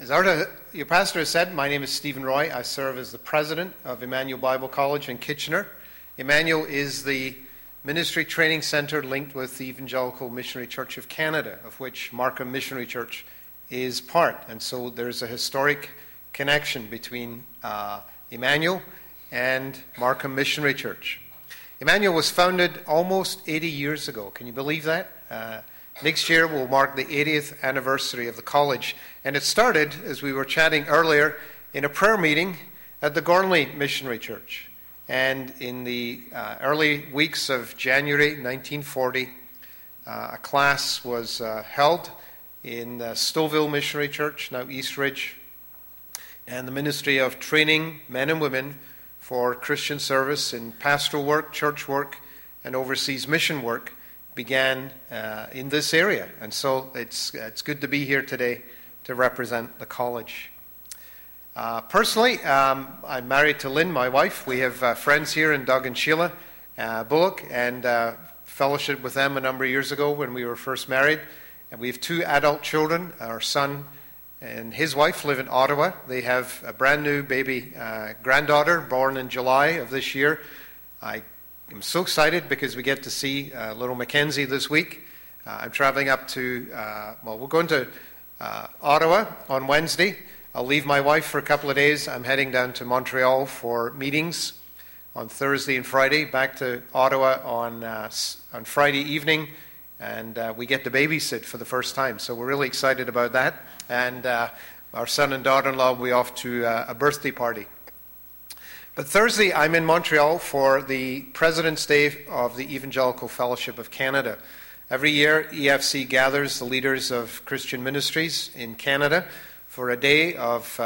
As your pastor has said, my name is Stephen Roy. I serve as the president of Emmanuel Bible College in Kitchener. Emmanuel is the ministry training center linked with the Evangelical Missionary Church of Canada, of which Markham Missionary Church is part. And so there's a historic connection between Emmanuel and Markham Missionary Church. Emmanuel was founded almost 80 years ago. Can you believe that? Next year will mark the 80th anniversary of the college. And it started, as we were chatting earlier, in a prayer meeting at the Gornley Missionary Church. And in the early weeks of January 1940, a class was held in Stouffville Missionary Church, now Eastridge, and the ministry of training men and women for Christian service in pastoral work, church work, and overseas mission work began in this area. And so it's good to be here today to represent the college. Personally, I'm married to Lynn, my wife. We have friends here in Doug and Sheila Bullock, and fellowship with them a number of years ago when we were first married. And we have two adult children. Our son and his wife live in Ottawa. They have a brand new baby granddaughter born in July of this year. I'm so excited because we get to see little Mackenzie this week. I'm traveling up to, we're going to Ottawa on Wednesday. I'll leave my wife for a couple of days. I'm heading down to Montreal for meetings on Thursday and Friday, back to Ottawa on Friday evening, and we get to babysit for the first time. So we're really excited about that. And our son and daughter-in-law will be off to a birthday party. But Thursday, I'm in Montreal for the President's Day of the Evangelical Fellowship of Canada. Every year, EFC gathers the leaders of Christian ministries in Canada for a day of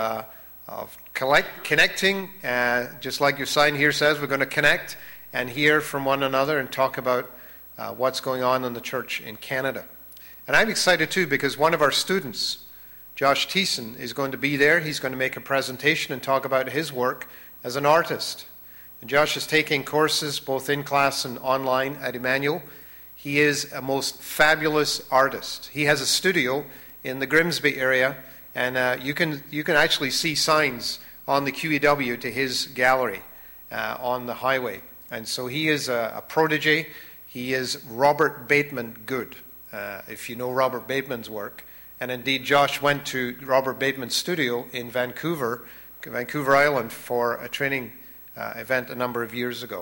connecting. Just like your sign here says, we're going to connect and hear from one another and talk about what's going on in the church in Canada. And I'm excited too because one of our students, Josh Thiessen, is going to be there. He's going to make a presentation and talk about his work as an artist. And Josh is taking courses both in class and online at Emmanuel. He is a most fabulous artist. He has a studio in the Grimsby area, and you can actually see signs on the QEW to his gallery on the highway. And so he is a protege. He is Robert Bateman good, if you know Robert Bateman's work. And indeed, Josh went to Robert Bateman's studio in Vancouver Island for a training event a number of years ago.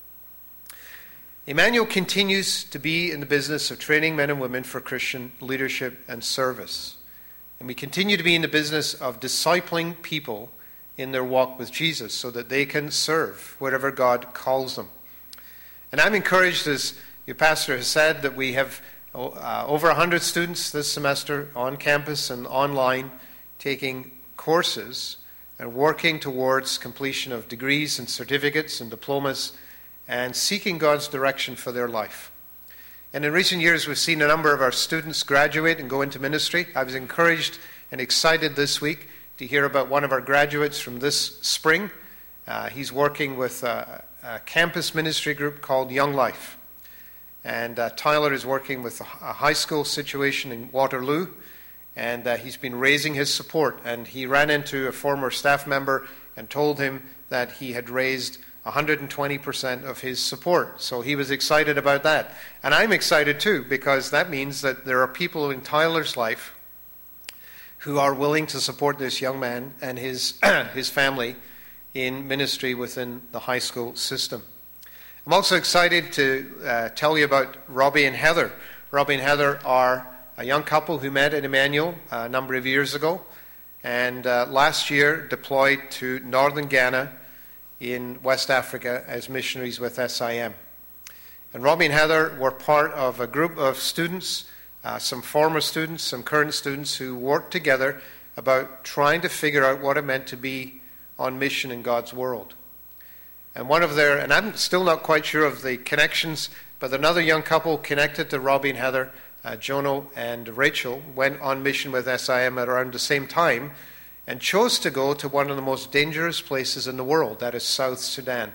Emmanuel continues to be in the business of training men and women for Christian leadership and service. And we continue to be in the business of discipling people in their walk with Jesus so that they can serve wherever God calls them. And I'm encouraged, as your pastor has said, that we have over 100 students this semester on campus and online taking courses and working towards completion of degrees and certificates and diplomas and seeking God's direction for their life. And in recent years, we've seen a number of our students graduate and go into ministry. I was encouraged and excited this week to hear about one of our graduates from this spring. He's working with a campus ministry group called Young Life. And Tyler is working with a high school situation in Waterloo. And he's been raising his support. And he ran into a former staff member and told him that he had raised 120% of his support. So he was excited about that. And I'm excited too, because that means that there are people in Tyler's life who are willing to support this young man and his family in ministry within the high school system. I'm also excited to tell you about Robbie and Heather. Robbie and Heather are a young couple who met at Emmanuel a number of years ago, and last year deployed to northern Ghana in West Africa as missionaries with SIM. And Robbie and Heather were part of a group of students, some former students, some current students, who worked together about trying to figure out what it meant to be on mission in God's world. And and I'm still not quite sure of the connections, but another young couple connected to Robbie and Heather, Jono and Rachel, went on mission with SIM at around the same time and chose to go to one of the most dangerous places in the world, that is South Sudan.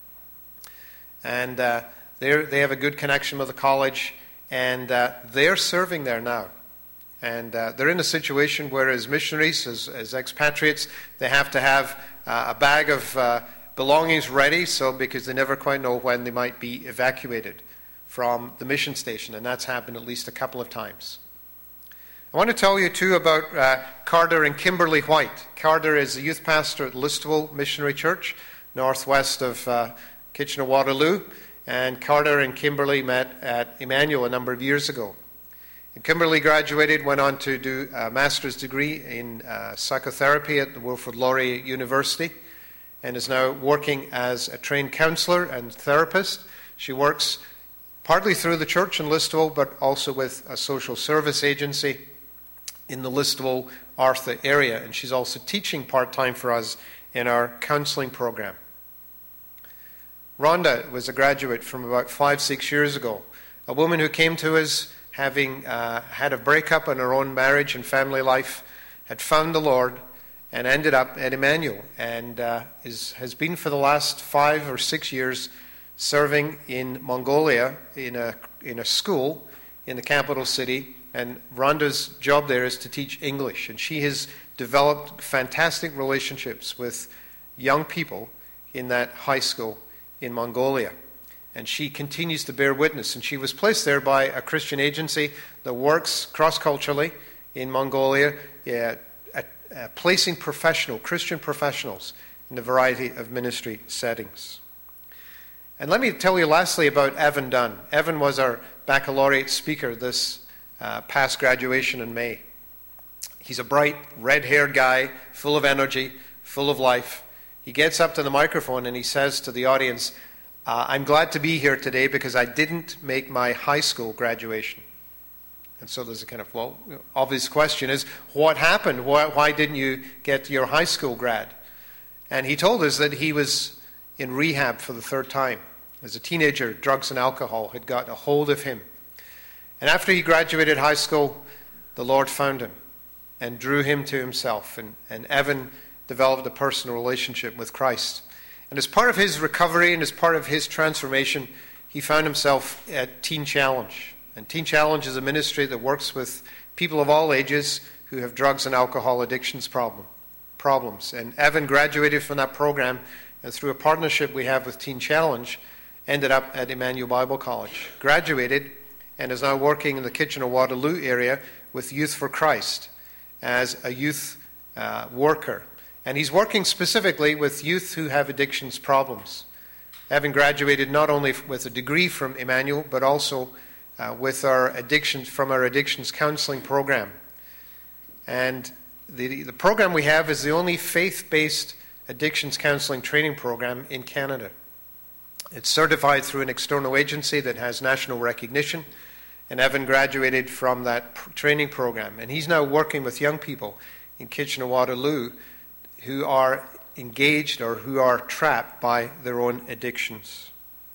And they have a good connection with the college, and they're serving there now. And they're in a situation where as missionaries, as expatriates, they have to have a bag of belongings ready, because they never quite know when they might be evacuated from the mission station, and that's happened at least a couple of times. I want to tell you too about Carter and Kimberly White. Carter is a youth pastor at Listowel Missionary Church, northwest of Kitchener-Waterloo, and Carter and Kimberly met at Emmanuel a number of years ago. And Kimberly graduated, went on to do a master's degree in psychotherapy at the Wilfrid Laurier University, and is now working as a trained counselor and therapist. She works partly through the church in Listowel, but also with a social service agency in the Listowel Artha area, and she's also teaching part-time for us in our counseling program. Rhonda was a graduate from about 5-6 years ago, a woman who came to us having had a breakup in her own marriage and family life, had found the Lord, and ended up at Emmanuel, and has been for the last 5 or 6 years serving in Mongolia in a school in the capital city. And Rhonda's job there is to teach English, and she has developed fantastic relationships with young people in that high school in Mongolia. And she continues to bear witness, and she was placed there by a Christian agency that works cross-culturally in Mongolia, placing Christian professionals in a variety of ministry settings. And let me tell you lastly about Evan Dunn. Evan was our baccalaureate speaker this past graduation in May. He's a bright, red-haired guy, full of energy, full of life. He gets up to the microphone and he says to the audience, I'm glad to be here today because I didn't make my high school graduation. And so there's a kind of, obvious question is, what happened? Why didn't you get your high school grad? And he told us that he was in rehab for the 3rd time. As a teenager, drugs and alcohol had got a hold of him. And after he graduated high school, the Lord found him and drew him to himself. And Evan developed a personal relationship with Christ. And as part of his recovery and as part of his transformation, he found himself at Teen Challenge. And Teen Challenge is a ministry that works with people of all ages who have drugs and alcohol addictions problems. And Evan graduated from that program, and through a partnership we have with Teen Challenge, ended up at Emmanuel Bible College. Graduated and is now working in the Kitchener-Waterloo area with Youth for Christ as a youth worker. And he's working specifically with youth who have addictions problems. Evan graduated not only with a degree from Emmanuel, but also with our addictions counseling program. And the program we have is the only faith-based addictions counseling training program in Canada. It's certified through an external agency that has national recognition, and Evan graduated from that training program. And he's now working with young people in Kitchener-Waterloo who are engaged or who are trapped by their own addictions.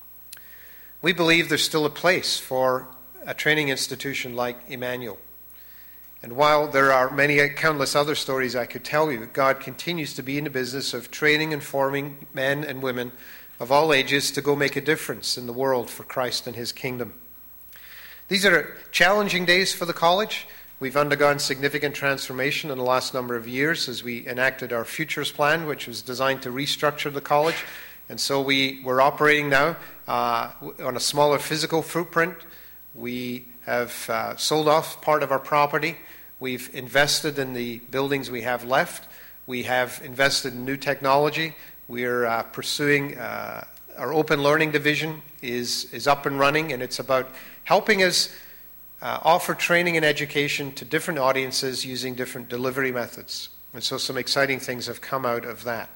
We believe there's still a place for a training institution like Emmanuel. And while there are many countless other stories I could tell you, God continues to be in the business of training and forming men and women of all ages to go make a difference in the world for Christ and his kingdom. These are challenging days for the college. We've undergone significant transformation in the last number of years as we enacted our Futures Plan, which was designed to restructure the college. And so we're operating now on a smaller physical footprint. We have sold off part of our property. We've invested in the buildings we have left. We have invested in new technology. We're pursuing our open learning division is up and running, and it's about helping us offer training and education to different audiences using different delivery methods. And so some exciting things have come out of that.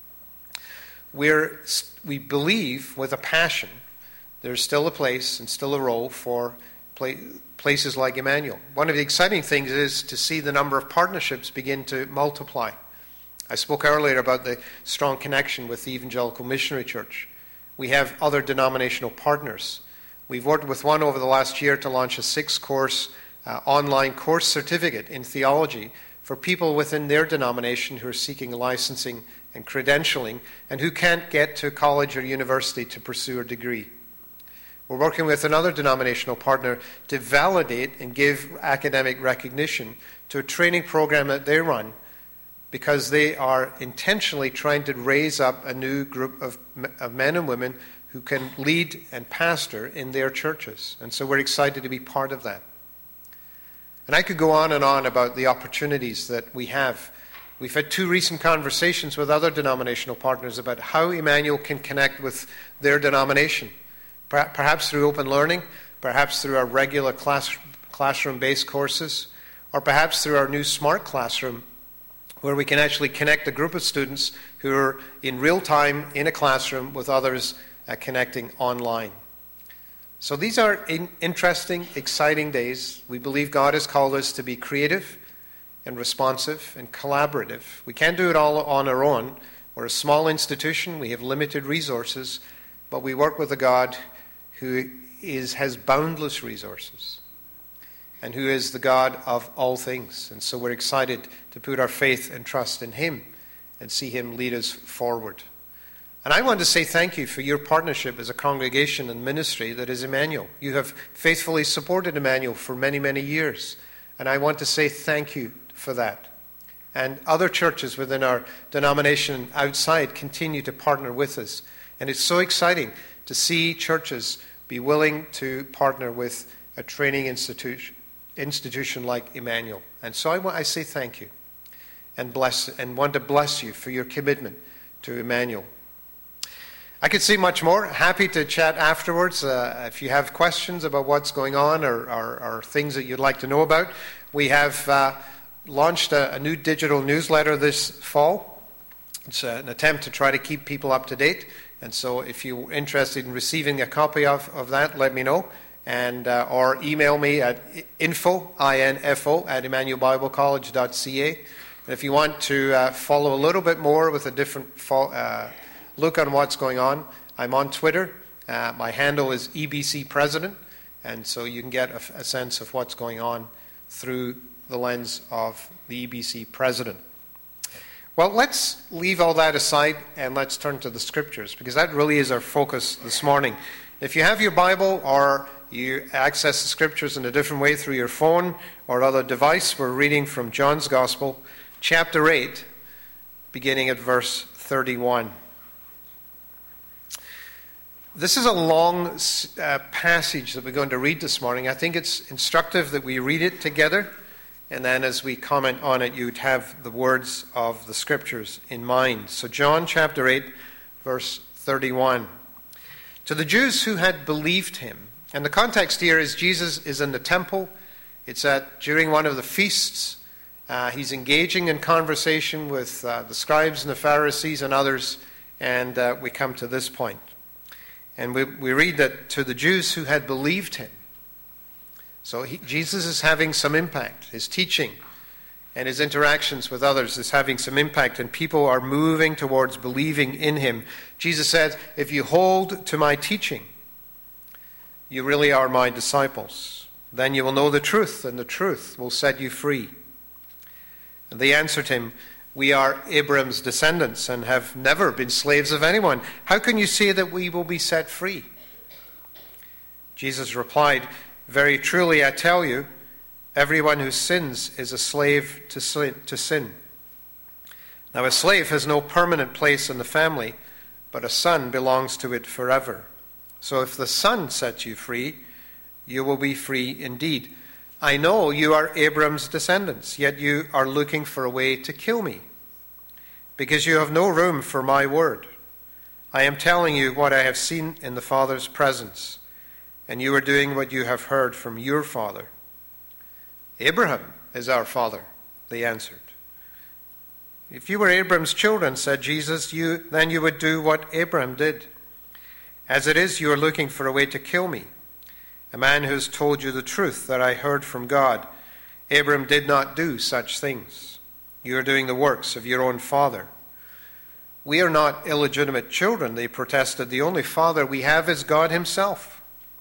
We believe with a passion there's still a place and still a role for places like Emmanuel. One of the exciting things is to see the number of partnerships begin to multiply. I spoke earlier about the strong connection with the Evangelical Missionary Church. We have other denominational partners. We've worked with one over the last year to launch a 6-course online course certificate in theology for people within their denomination who are seeking licensing and credentialing and who can't get to college or university to pursue a degree. We're working with another denominational partner to validate and give academic recognition to a training program that they run, because they are intentionally trying to raise up a new group of men and women who can lead and pastor in their churches. And so we're excited to be part of that. And I could go on and on about the opportunities that we have. We've had 2 recent conversations with other denominational partners about how Emmanuel can connect with their denomination. Perhaps through open learning, perhaps through our regular classroom-based courses, or perhaps through our new Smart Classroom, where we can actually connect a group of students who are in real time in a classroom with others connecting online. So these are interesting, exciting days. We believe God has called us to be creative and responsive and collaborative. We can't do it all on our own. We're a small institution. We have limited resources, but we work with a God who has boundless resources and who is the God of all things. And so we're excited to put our faith and trust in Him and see Him lead us forward. And I want to say thank you for your partnership as a congregation and ministry that is Emmanuel. You have faithfully supported Emmanuel for many, many years. And I want to say thank you for that. And other churches within our denomination outside continue to partner with us. And it's so exciting to see churches be willing to partner with a training institution like Emmanuel. And so I say thank you and want to bless you for your commitment to Emmanuel. I could say much more. Happy to chat afterwards if you have questions about what's going on or things that you'd like to know about. We have launched a new digital newsletter this fall. It's an attempt to try to keep people up to date. And so if you're interested in receiving a copy of that, let me know. And or email me at info at emmanuelbiblecollege.ca. And if you want to follow a little bit more with a different look on what's going on, I'm on Twitter. My handle is EBC President, and so you can get a sense of what's going on through the lens of the EBC President. Well, let's leave all that aside and let's turn to the Scriptures, because that really is our focus this morning. If you have your Bible or you access the Scriptures in a different way through your phone or other device, we're reading from John's Gospel, chapter 8, beginning at verse 31. This is a long passage that we're going to read this morning. I think it's instructive that we read it together, and then as we comment on it, you'd have the words of the Scriptures in mind. So John chapter 8, verse 31. To the Jews who had believed him, and the context here is Jesus is in the temple. It's during one of the feasts. He's engaging in conversation with the scribes and the Pharisees and others, and we come to this point. And we read that to the Jews who had believed him. So Jesus is having some impact. His teaching and his interactions with others is having some impact, and people are moving towards believing in him. Jesus said, if you hold to my teaching, you really are my disciples. Then you will know the truth, and the truth will set you free. And they answered him, we are Abraham's descendants and have never been slaves of anyone. How can you say that we will be set free? Jesus replied, very truly I tell you, everyone who sins is a slave to sin. Now a slave has no permanent place in the family, but a son belongs to it forever. So if the Son sets you free, you will be free indeed. I know you are Abraham's descendants, yet you are looking for a way to kill me, because you have no room for my word. I am telling you what I have seen in the Father's presence, and you are doing what you have heard from your father. Abraham is our father, they answered. If you were Abraham's children, said Jesus, then you would do what Abraham did. As it is, you are looking for a way to kill me, a man who has told you the truth that I heard from God. Abraham did not do such things. You are doing the works of your own father. We are not illegitimate children, they protested. The only father we have is God himself.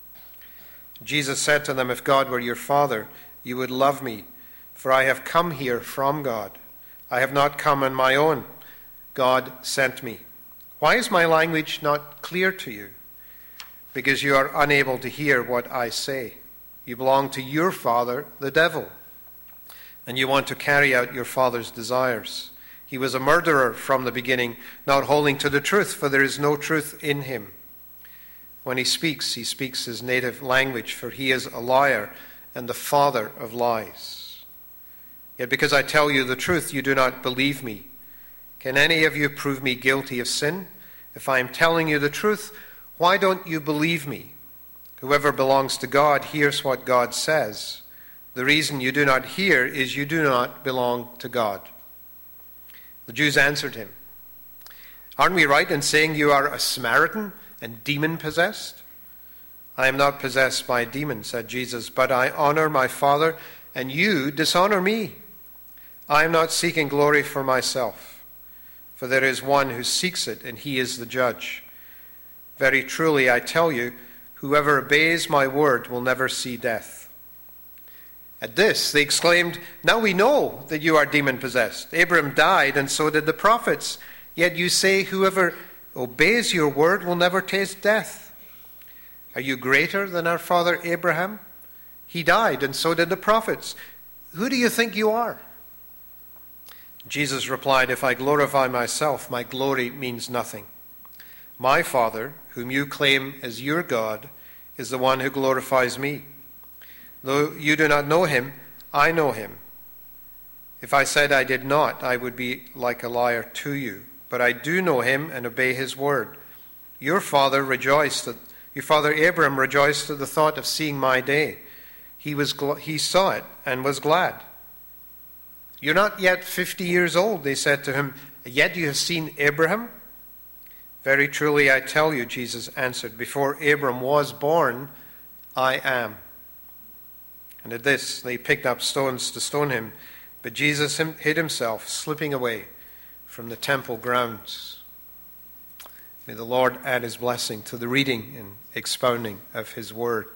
Jesus said to them, if God were your father, you would love me, for I have come here from God. I have not come on my own. God sent me. Why is my language not clear to you? because you are unable to hear what I say. You belong to your father, the devil, and you want to carry out your father's desires. He was a murderer from the beginning, not holding to the truth, for there is no truth in him. When he speaks his native language, for he is a liar and the father of lies. Yet because I tell you the truth, you do not believe me. Can any of you prove me guilty of sin? If I am telling you the truth, why don't you believe me? Whoever belongs to God hears what God says. The reason you do not hear is you do not belong to God. The Jews answered him, aren't we right in saying you are a Samaritan and demon-possessed? I am not possessed by a demon, said Jesus, but I honor my Father, and you dishonor me. I am not seeking glory for myself, for there is one who seeks it, and he is the judge. Very truly, I tell you, whoever obeys my word will never see death. At this, they exclaimed, now we know that you are demon-possessed. Abraham died, and so did the prophets. Yet you say, whoever obeys your word will never taste death. Are you greater than our father Abraham? He died, and so did the prophets. Who do you think you are? Jesus replied, if I glorify myself, my glory means nothing. My Father, whom you claim as your God, is the one who glorifies me. Though you do not know him, I know him. If I said I did not, I would be like a liar to you. But I do know him and obey his word. Your father Abraham rejoiced at the thought of seeing my day. He saw it and was glad. You're not yet 50 years old, they said to him, yet you have seen Abraham? Very truly I tell you, Jesus answered, before Abram was born, I am. And at this they picked up stones to stone him, but Jesus hid himself, slipping away from the temple grounds. May the Lord add his blessing to the reading and expounding of his word.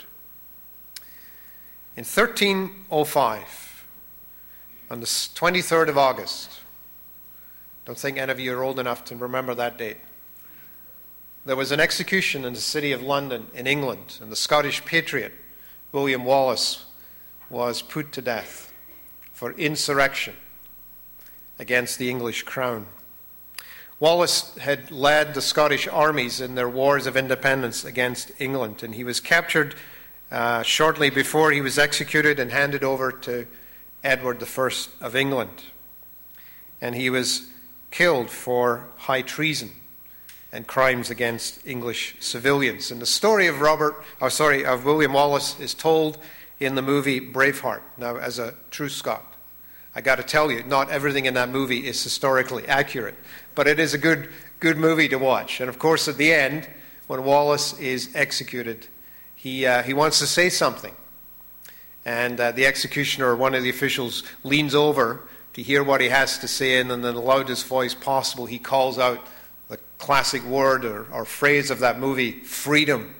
In 1305, on the 23rd of August, don't think any of you are old enough to remember that date, there was an execution in the city of London in England, and the Scottish patriot William Wallace was put to death for insurrection against the English crown. Wallace had led the Scottish armies in their wars of independence against England, and he was captured shortly before he was executed and handed over to Edward I of England. And he was killed for high treason and crimes against English civilians. And the story of William Wallace is told in the movie Braveheart. Now, as a true Scot, I got to tell you, not everything in that movie is historically accurate, but it is a good movie to watch. And of course, at the end, when Wallace is executed, he wants to say something, and the executioner, one of the officials, leans over to hear what he has to say, and in the loudest voice possible, he calls out the classic word or phrase of that movie, freedom.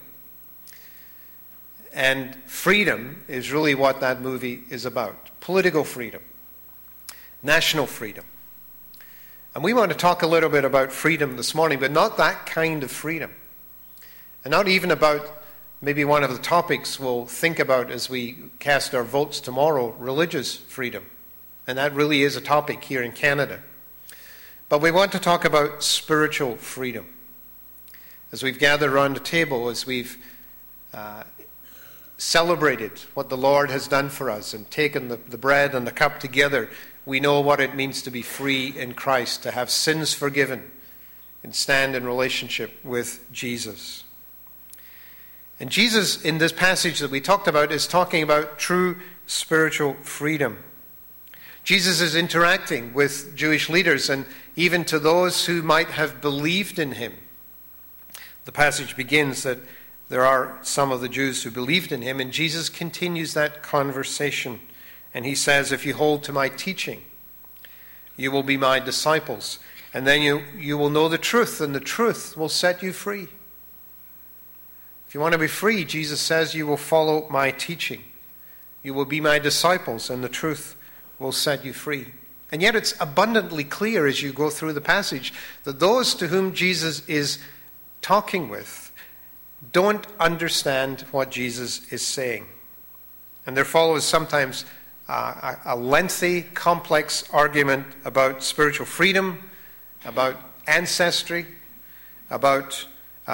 And freedom is really what that movie is about. Political freedom. National freedom. And we want to talk a little bit about freedom this morning, but not that kind of freedom. And not even about maybe one of the topics we'll think about as we cast our votes tomorrow, religious freedom. And that really is a topic here in Canada. But we want to talk about spiritual freedom. As we've gathered around the table, as we've celebrated what the Lord has done for us and taken the bread and the cup together, we know what it means to be free in Christ, to have sins forgiven and stand in relationship with Jesus. And Jesus, in this passage that we talked about, is talking about true spiritual freedom. Jesus is interacting with Jewish leaders and even to those who might have believed in him. The passage begins that there are some of the Jews who believed in him, and Jesus continues that conversation. And he says, if you hold to my teaching, you will be my disciples. And then you will know the truth, and the truth will set you free. If you want to be free, Jesus says, you will follow my teaching. You will be my disciples, and the truth will set you free. And yet it's abundantly clear as you go through the passage that those to whom Jesus is talking with don't understand what Jesus is saying. And there follows sometimes a lengthy, complex argument about spiritual freedom, about ancestry, about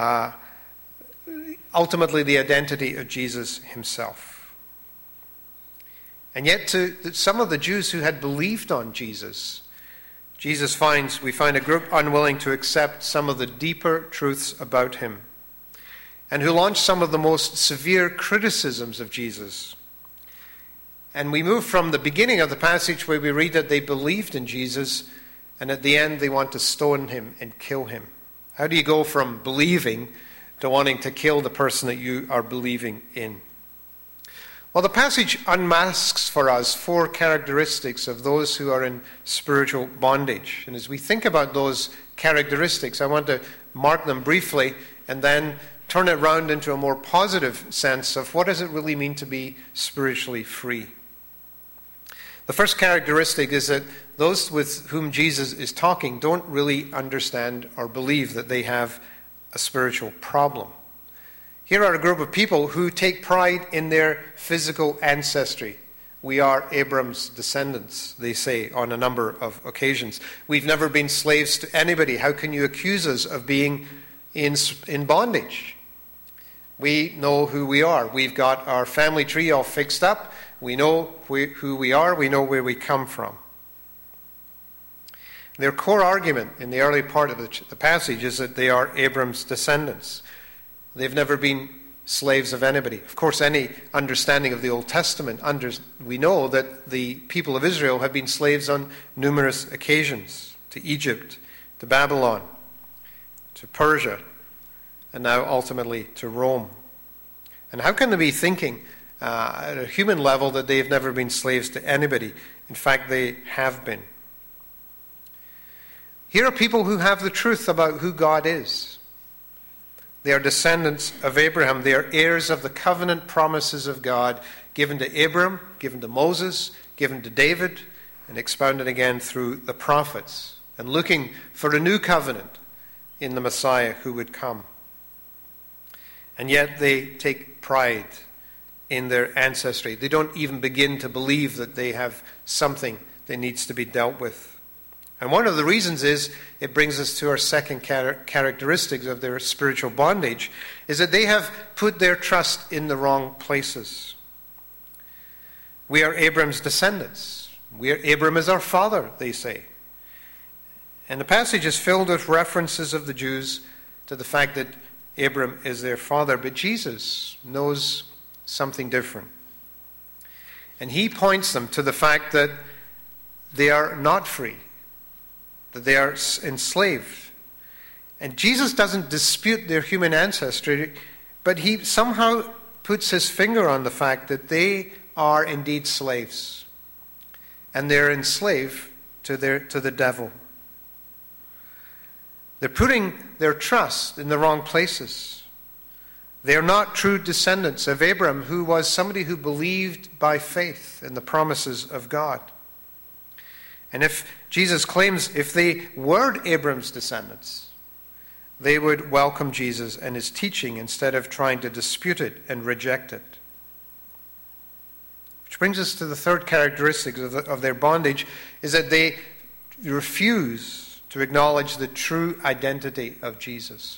ultimately the identity of Jesus himself. And yet to some of the Jews who had believed on Jesus, we find a group unwilling to accept some of the deeper truths about him, and who launched some of the most severe criticisms of Jesus. And we move from the beginning of the passage where we read that they believed in Jesus, and at the end they want to stone him and kill him. How do you go from believing to wanting to kill the person that you are believing in? Well, the passage unmasks for us 4 characteristics of those who are in spiritual bondage. And as we think about those characteristics, I want to mark them briefly and then turn it around into a more positive sense of what does it really mean to be spiritually free. The first characteristic is that those with whom Jesus is talking don't really understand or believe that they have a spiritual problem. Here are a group of people who take pride in their physical ancestry. We are Abram's descendants, they say on a number of occasions. We've never been slaves to anybody. How can you accuse us of being in bondage? We know who we are. We've got our family tree all fixed up. We know who we are. We know where we come from. Their core argument in the early part of the passage is that they are Abram's descendants. They've never been slaves of anybody. Of course, any understanding of the Old Testament, we know that the people of Israel have been slaves on numerous occasions, to Egypt, to Babylon, to Persia, and now ultimately to Rome. And how can they be thinking at a human level that they've never been slaves to anybody? In fact, they have been. Here are people who have the truth about who God is. They are descendants of Abraham. They are heirs of the covenant promises of God given to Abram, given to Moses, given to David, and expounded again through the prophets, and looking for a new covenant in the Messiah who would come. And yet they take pride in their ancestry. They don't even begin to believe that they have something that needs to be dealt with. And one of the reasons is, it brings us to our second characteristics of their spiritual bondage, is that they have put their trust in the wrong places. We are Abram's descendants. Abram is our father, they say. And the passage is filled with references of the Jews to the fact that Abram is their father. But Jesus knows something different. And he points them to the fact that they are not free, that they are enslaved. And Jesus doesn't dispute their human ancestry, but he somehow puts his finger on the fact that they are indeed slaves. And they're enslaved to the devil. They're putting their trust in the wrong places. They are not true descendants of Abraham, who was somebody who believed by faith in the promises of God. And if Jesus claims if they were Abram's descendants, they would welcome Jesus and his teaching instead of trying to dispute it and reject it. Which brings us to the third characteristic of their bondage, is that they refuse to acknowledge the true identity of Jesus.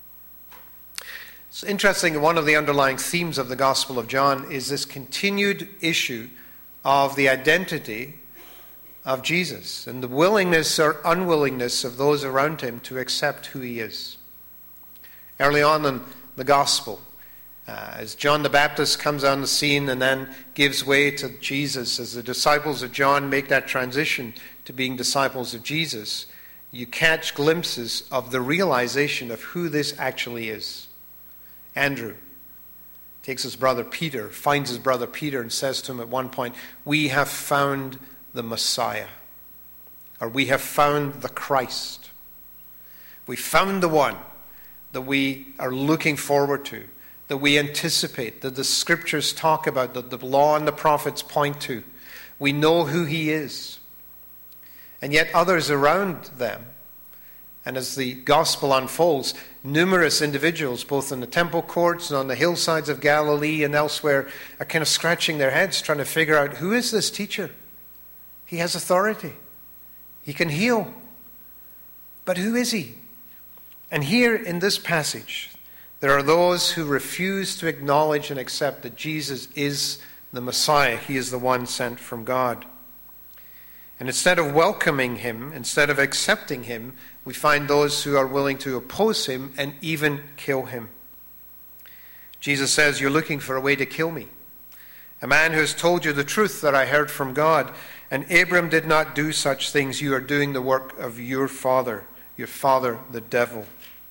It's interesting, one of the underlying themes of the Gospel of John is this continued issue of the identity of Jesus and the willingness or unwillingness of those around him to accept who he is. Early on in the Gospel, as John the Baptist comes on the scene and then gives way to Jesus, as the disciples of John make that transition to being disciples of Jesus, you catch glimpses of the realization of who this actually is. Andrew takes his brother Peter, finds his brother Peter, and says to him at one point, "We have found the Messiah," or "We have found the Christ. We found the one that we are looking forward to, that we anticipate, that the scriptures talk about, that the law and the prophets point to. We know who he is." And yet others around them And as the gospel unfolds, numerous individuals, both in the temple courts and on the hillsides of Galilee and elsewhere, are kind of scratching their heads trying to figure out, who is this teacher? He has authority. He can heal. But who is he? And here in this passage, there are those who refuse to acknowledge and accept that Jesus is the Messiah. He is the one sent from God. And instead of welcoming him, instead of accepting him, we find those who are willing to oppose him and even kill him. Jesus says, "You're looking for a way to kill me, a man who has told you the truth that I heard from God. And Abram did not do such things. You are doing the work of your father the devil."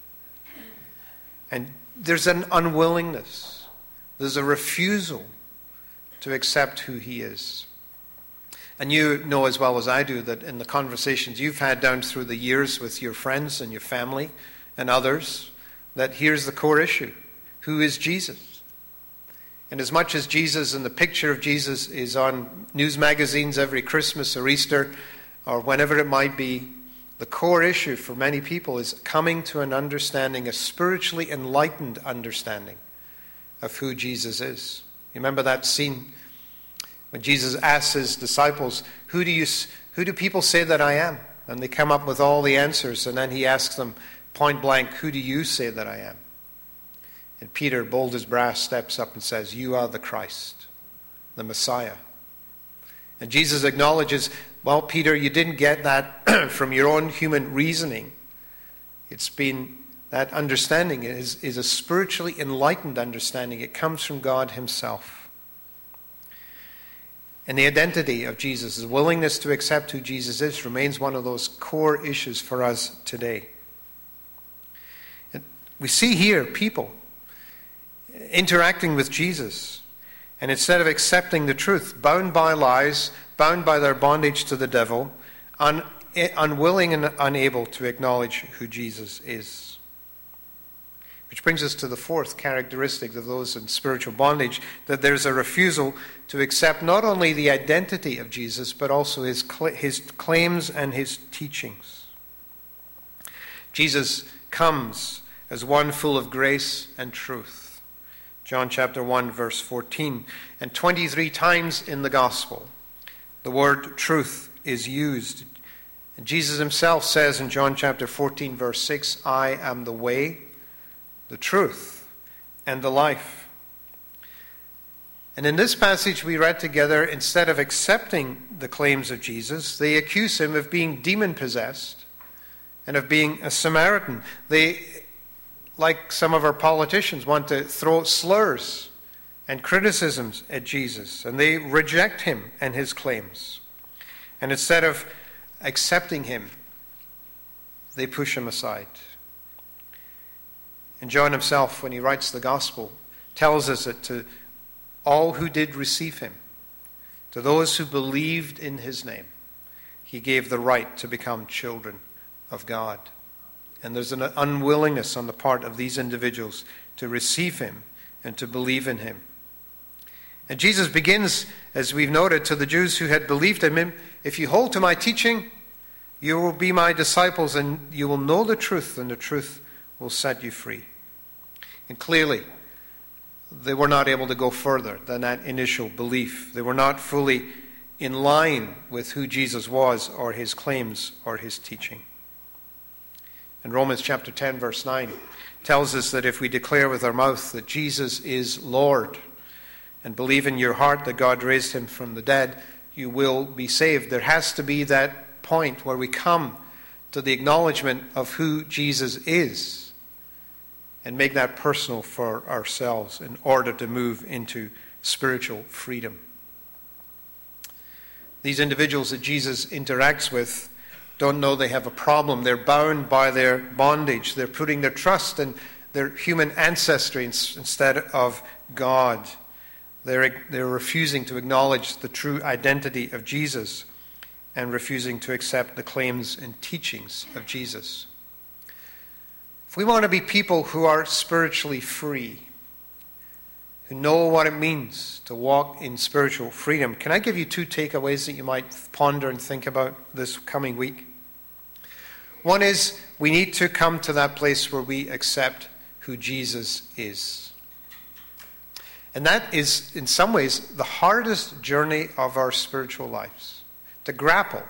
And there's an unwillingness. There's a refusal to accept who he is. And you know as well as I do that in the conversations you've had down through the years with your friends and your family and others, that here's the core issue. Who is Jesus? And as much as Jesus and the picture of Jesus is on news magazines every Christmas or Easter or whenever it might be, the core issue for many people is coming to an understanding, a spiritually enlightened understanding of who Jesus is. You remember that scene when Jesus asks his disciples, who do people say that I am? And they come up with all the answers, and then he asks them point blank, who do you say that I am? And Peter, bold as brass, steps up and says, you are the Christ, the Messiah. And Jesus acknowledges, well, Peter, you didn't get that from your own human reasoning. It's been, that understanding is a spiritually enlightened understanding. It comes from God himself. And the identity of Jesus, his willingness to accept who Jesus is, remains one of those core issues for us today. And we see here people interacting with Jesus, and instead of accepting the truth, bound by lies, bound by their bondage to the devil, unwilling and unable to acknowledge who Jesus is. Which brings us to the fourth characteristic of those in spiritual bondage, that there's a refusal to accept not only the identity of Jesus, but also his claims and his teachings. Jesus comes as one full of grace and truth. John chapter 1, verse 14. And 23 times in the gospel, the word truth is used. And Jesus himself says in John chapter 14, verse 6, I am the way, the truth, and the life. And in this passage we read together, instead of accepting the claims of Jesus, they accuse him of being demon-possessed and of being a Samaritan. They, like some of our politicians, want to throw slurs and criticisms at Jesus, and they reject him and his claims. And instead of accepting him, they push him aside. And John himself, when he writes the gospel, tells us that to all who did receive him, to those who believed in his name, he gave the right to become children of God. And there's an unwillingness on the part of these individuals to receive him and to believe in him. And Jesus begins, as we've noted, to the Jews who had believed in him, if you hold to my teaching, you will be my disciples and you will know the truth, and the truth will set you free. And clearly, they were not able to go further than that initial belief. They were not fully in line with who Jesus was or his claims or his teaching. And Romans chapter 10, verse 9 tells us that if we declare with our mouth that Jesus is Lord and believe in your heart that God raised him from the dead, you will be saved. There has to be that point where we come to the acknowledgement of who Jesus is and make that personal for ourselves in order to move into spiritual freedom. These individuals that Jesus interacts with don't know they have a problem. They're bound by their bondage. They're putting their trust in their human ancestry instead of God. They're refusing to acknowledge the true identity of Jesus and refusing to accept the claims and teachings of Jesus. If we want to be people who are spiritually free, who know what it means to walk in spiritual freedom, can I give you two takeaways that you might ponder and think about this coming week? One is, We need to come to that place where we accept who Jesus is. And that is, in some ways, the hardest journey of our spiritual lives. To grapple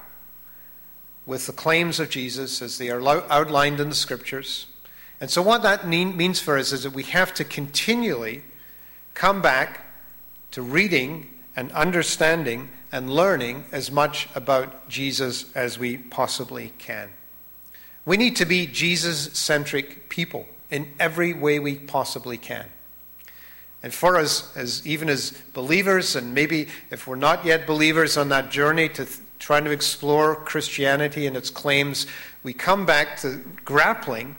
with the claims of Jesus as they are outlined in the Scriptures. And so what that means for us is that we have to continually come back to reading and understanding and learning as much about Jesus as we possibly can. We need to be Jesus-centric people in every way we possibly can. And for us, even as believers, and maybe if we're not yet believers on that journey to trying to explore Christianity and its claims, we come back to grappling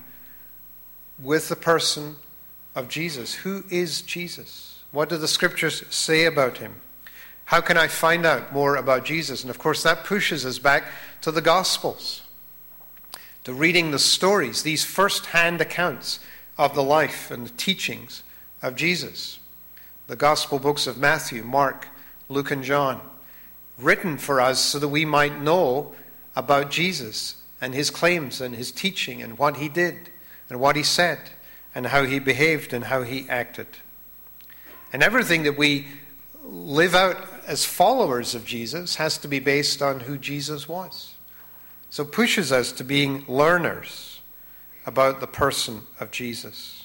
with the person of Jesus. Who is Jesus? What do the Scriptures say about him? How can I find out more about Jesus? And of course, that pushes us back to the Gospels, to reading the stories, these first-hand accounts of the life and the teachings of Jesus. The Gospel books of Matthew, Mark, Luke, and John, written for us so that we might know about Jesus and his claims and his teaching and what he did and what he said and how he behaved and how he acted. And everything that we live out as followers of Jesus has to be based on who Jesus was. So it pushes us to being learners about the person of Jesus.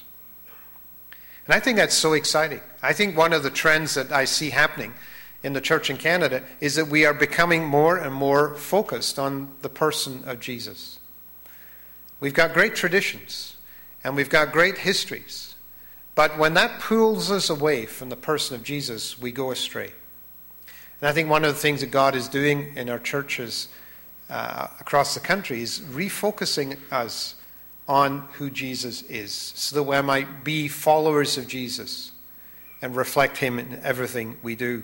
And I think that's so exciting. I think one of the trends that I see happening in the church in Canada is that we are becoming more and more focused on the person of Jesus. We've got great traditions and we've got great histories, but when that pulls us away from the person of Jesus, we go astray. And I think one of the things that God is doing in our churches across the country is refocusing us on who Jesus is, so that we might be followers of Jesus and reflect him in everything we do.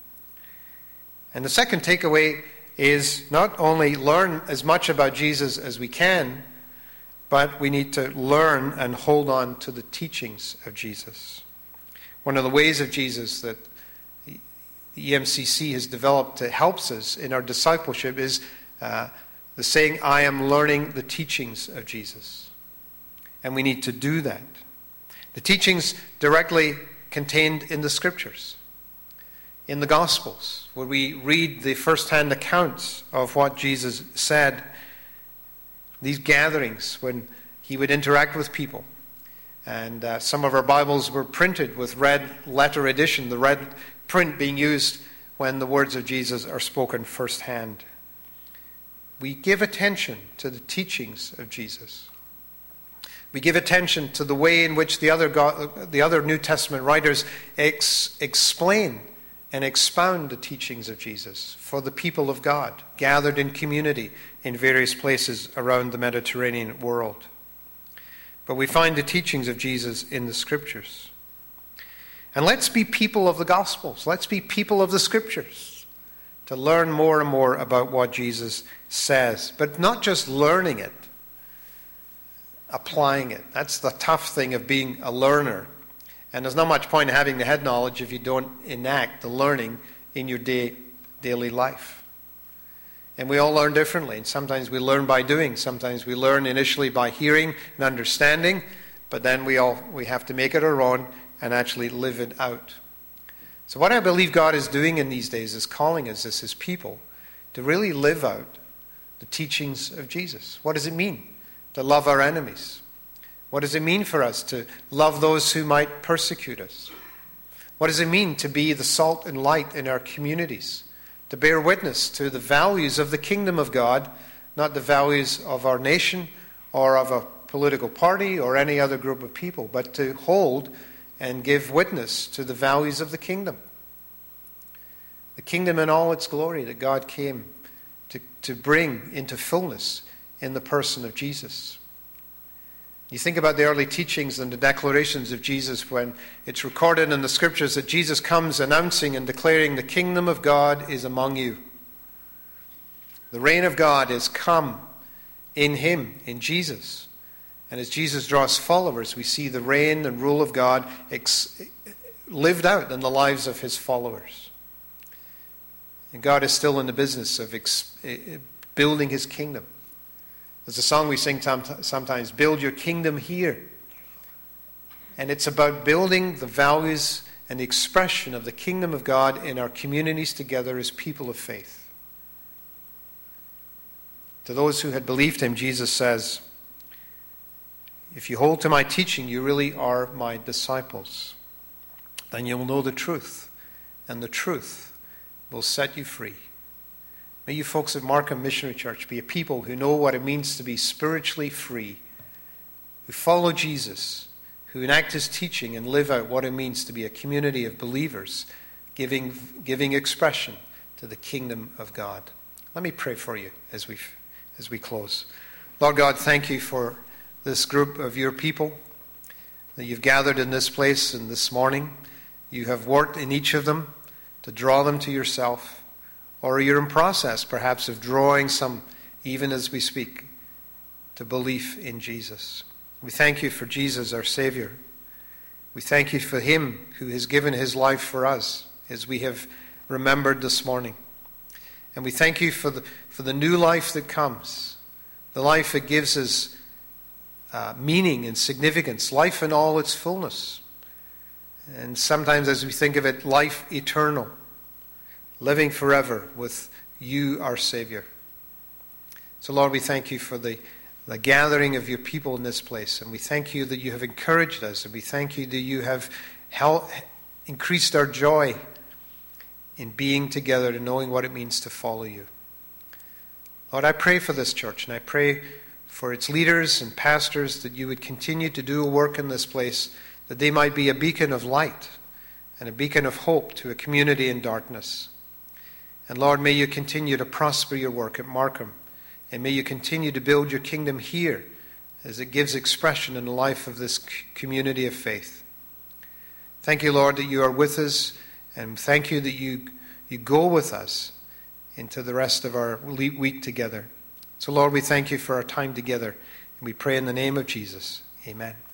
And the second takeaway is not only learn as much about Jesus as we can, but we need to learn and hold on to the teachings of Jesus. One of the ways of Jesus that the EMCC has developed that helps us in our discipleship is the saying, I am learning the teachings of Jesus. And we need to do that. The teachings directly contained in the Scriptures, in the Gospels, where we read the first-hand accounts of what Jesus said, these gatherings when he would interact with people. And some of our Bibles were printed with red letter edition, the red print being used when the words of Jesus are spoken firsthand. We give attention to the teachings of Jesus. We give attention to the way in which the other New Testament writers explain and expound the teachings of Jesus for the people of God, gathered in community in various places around the Mediterranean world. But we find the teachings of Jesus in the Scriptures. And let's be people of the Gospels. Let's be people of the Scriptures to learn more and more about what Jesus says. But not just learning it, applying it. That's the tough thing of being a learner. And there's not much point in having the head knowledge if you don't enact the learning in your daily life. And we all learn differently. And sometimes we learn by doing. Sometimes we learn initially by hearing and understanding. But then we have to make it our own and actually live it out. So what I believe God is doing in these days is calling us as his people to really live out the teachings of Jesus. What does it mean to love our enemies? What does it mean for us to love those who might persecute us? What does it mean to be the salt and light in our communities? To bear witness to the values of the kingdom of God, not the values of our nation or of a political party or any other group of people, but to hold and give witness to the values of the kingdom. The kingdom in all its glory that God came to bring into fullness in the person of Jesus. You think about the early teachings and the declarations of Jesus when it's recorded in the Scriptures that Jesus comes announcing and declaring the kingdom of God is among you. The reign of God is come in him, in Jesus. And as Jesus draws followers, we see the reign and rule of God lived out in the lives of his followers. And God is still in the business of building his kingdom There's a song we sing sometimes, build your kingdom here. And it's about building the values and the expression of the kingdom of God in our communities together as people of faith. To those who had believed him, Jesus says, if you hold to my teaching, you really are my disciples. Then you will know the truth, and the truth will set you free. May you folks at Markham Missionary Church be a people who know what it means to be spiritually free, who follow Jesus, who enact his teaching and live out what it means to be a community of believers, giving expression to the kingdom of God. Let me pray for you as we close. Lord God, thank you for this group of your people that you've gathered in this place and this morning. You have worked in each of them to draw them to yourself, or you're in process perhaps of drawing some, even as we speak, to belief in Jesus. We thank you for Jesus, our Savior. We thank you for him who has given his life for us, as we have remembered this morning. And we thank you for the new life that comes, the life that gives us meaning and significance, life in all its fullness. And sometimes as we think of it, life eternal, living forever with you, our Savior. So Lord, we thank you for the gathering of your people in this place. And we thank you that you have encouraged us. And we thank you that you have increased our joy in being together and knowing what it means to follow you. Lord, I pray for this church, and I pray for its leaders and pastors that you would continue to do a work in this place, that they might be a beacon of light and a beacon of hope to a community in darkness. And Lord, may you continue to prosper your work at Markham, and may you continue to build your kingdom here as it gives expression in the life of this community of faith. Thank you, Lord, that you are with us, and thank you that you go with us into the rest of our week together. So, Lord, we thank you for our time together, and we pray in the name of Jesus. Amen.